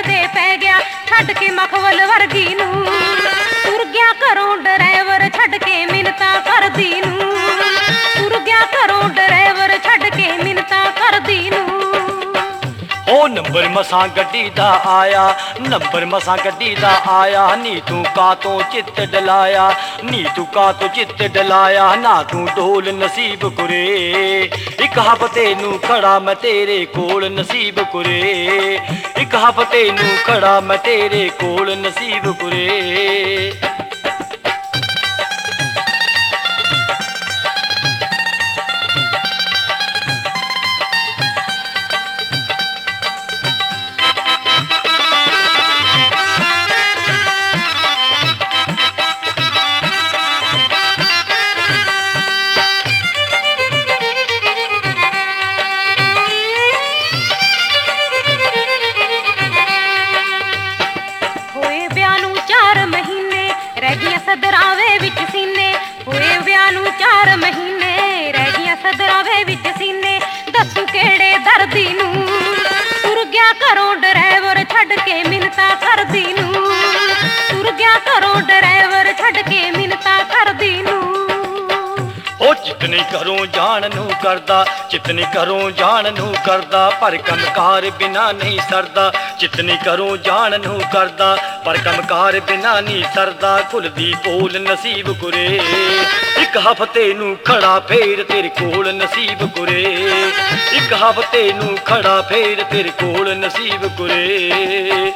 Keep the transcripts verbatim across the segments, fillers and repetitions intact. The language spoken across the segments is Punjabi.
ਤੇ ਪੈ ਗਿਆ ਛੱਡ ਕੇ ਮਖਵਲ ਵਰਗੀ ਨੂੰ। ਤੁਰ ਗਿਆ ਘਰੋਂ ਡਰਾਈਵਰ ਛੱਡ ਕੇ ਮਿੰਨਤਾਂ ਕਰਦੀ ਨੂੰ। ਤੁਰ ਗਿਆ ਘਰੋਂ ਡਰਾਈਵਰ ਛੱਡ ਕੇ ਮਿੰਨਤਾਂ ਕਰਦੀ ਨੂੰ। ਉਹ ਨੰਬਰ ਮਸਾਂ ਗੱਡੀ ਦਾ ਆਇਆ, ਨੰਬਰ ਮਸਾਂ ਗੱਡੀ ਦਾ ਆਇਆ। ਨੀ ਤੂੰ ਕਾਤੋਂ ਚਿੱਤ ਡਲਾਇਆ, ਨੀ ਤੂੰ ਕਾਤੋਂ ਚਿੱਤ ਡਲਾਇਆ। ਨਾ ਤੂੰ ਢੋਲ ਨਸੀਬ ਕੁਰੇ, ਇੱਕ ਹਫ਼ਤੇ ਨੂੰ ਖੜਾ ਮੈਂ ਤੇਰੇ ਕੋਲ ਨਸੀਬ ਕੁਰੇ। ਇੱਕ ਹਫ਼ਤੇ ਨੂੰ ਖੜਾ ਮੈਂ ਤੇਰੇ ਕੋਲ ਨਸੀਬ ਕੁਰੇ। ਸਦਰਾਵੇ ਵਿੱਚ ਸੀਨੇ ਹੋਏ ਵਿਆਹ ਨੂੰ ਚਾਰ ਮਹੀਨੇ, ਰਹਿ ਗਈਆਂ ਸਦਰਾਵੇ ਵਿੱਚ ਸੀਨੇ। ਦੱਸੂ ਕਿਹੜੇ ਦਰਦੀ ਨੂੰ। ਤੁਰ ਗਿਆ ਘਰੋਂ ਡਰਾਈਵਰ ਛੱਡ ਕੇ ਮਿੰਨਤਾਂ ਕਰਦੀ ਨੂੰ। ਤੁਰ ਗਿਆ ਘਰੋਂ ਡਰਾਈਵਰ ਛੱਡ ਕੇ ਮਿੰਨਤਾਂ ਕਰਦੀ ਨੂੰ। ਉਹ ਜਿਤਨੇ ਘਰੋਂ ਜਾਣ ਨੂੰ ਕਰਦਾ, ਜਿਤਨੇ ਘਰੋਂ ਜਾਣ ਨੂੰ ਕਰਦਾ। ਪਰ ਕੰਮਕਾਰ ਬਿਨਾ ਨਹੀਂ ਸਰਦਾ, ਜਿਤਨੇ ਘਰੋਂ ਜਾਣ ਨੂੰ ਕਰਦਾ। ਪਰ ਕੰਮਕਾਰ ਬਿਨਾ ਨਹੀਂ ਸਰਦਾ। ਖੁੱਲਦੀ ਪੋਲ ਨਸੀਬ ਕੁਰੇ, ਇੱਕ ਹਫ਼ਤੇ ਨੂੰ ਖੜਾ ਫੇਰ ਤੇਰੇ ਕੋਲ ਨਸੀਬ ਕੁਰੇ। ਇੱਕ ਹਫ਼ਤੇ ਨੂੰ ਖੜਾ ਫੇਰ ਤੇਰੇ ਕੋਲ ਨਸੀਬ ਕੁਰੇ।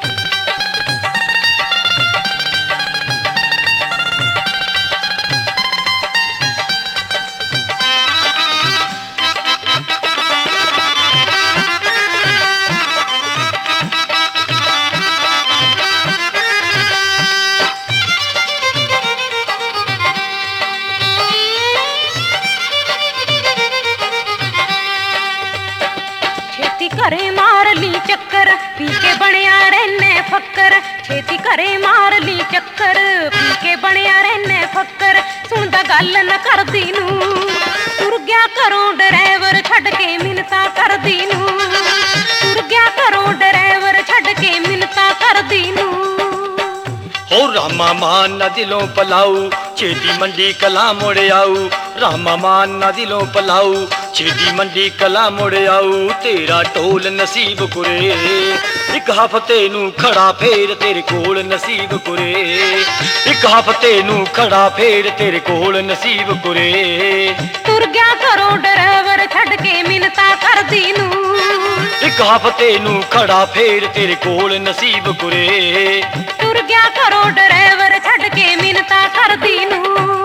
ਘਰੇ ਮਾਰ ਲਈ ਚੱਕਰ ਪੀ ਕੇ ਬਣਿਆ ਰਹਿਨੇ ਫੱਕਰ। ਛੇਤੀ ਘਰੇ ਮਾਰ ਲਈ ਚੱਕਰ ਪੀ ਕੇ ਬਣਿਆ ਰਹਿਨੇ ਫੱਕਰ। ਸੁਣਦਾ ਗੱਲ ਨਾ ਕਰਦੀ ਨੂੰ। ਤੁਰ ਗਿਆ ਘਰੋਂ ਡਰਾਈਵਰ ਛੱਡ ਕੇ ਮਿੰਨਤਾਂ ਕਰਦੀ ਨੂੰ। ਤੁਰ ਗਿਆ ਘਰੋਂ ਡਰਾਈਵਰ ਛੱਡ ਕੇ ਮਿੰਨਤਾਂ ਕਰਦੀ ਨੂੰ। ਹੋ ਰਾਮਾ ਮਾਨ ਨਾ ਦਿਲੋਂ ਪਲਾਊ, ਛੇਤੀ ਮੰਡੀ ਕਲਾ ਮੁੜ ਆਊ। ਰਾਮਾ ਮਾਨ ਨਾ ਦਿਲੋਂ ਪਲਾਊ, ਛੇਤੀ ਮੰਡੀ ਕਲਾ ਮੁੜ ਆਊ। ਤੇਰਾ ਢੋਲ ਨਸੀਬ ਕੁਰੇ, ਇੱਕ ਹਫ਼ਤੇ ਨੂੰ ਖੜਾ ਫੇਰ ਤੇਰੇ ਕੋਲ ਨਸੀਬ ਕੁਰੇ। ਇੱਕ ਹਫ਼ਤੇ ਨੂੰ ਖੜਾ ਫੇਰ ਤੇਰੇ ਕੋਲ ਨਸੀਬ ਕੁਰੇ। ਤੁਰ ਗਿਆ ਘਰੋਂ ਡਰਾਈਵਰ ਛੱਡ ਕੇ ਮਿੰਨਤਾਂ ਕਰਦੀ ਨੂੰ। ਇੱਕ ਹਫ਼ਤੇ ਨੂੰ ਖੜਾ ਫੇਰ ਤੇਰੇ ਕੋਲ ਨਸੀਬ ਕੁਰੇ। ਤੁਰ ਗਿਆ ਘਰੋਂ ਡਰਾਈਵਰ ਛੱਡ ਕੇ ਮਿੰਨਤਾਂ ਕਰਦੀ ਨੂੰ।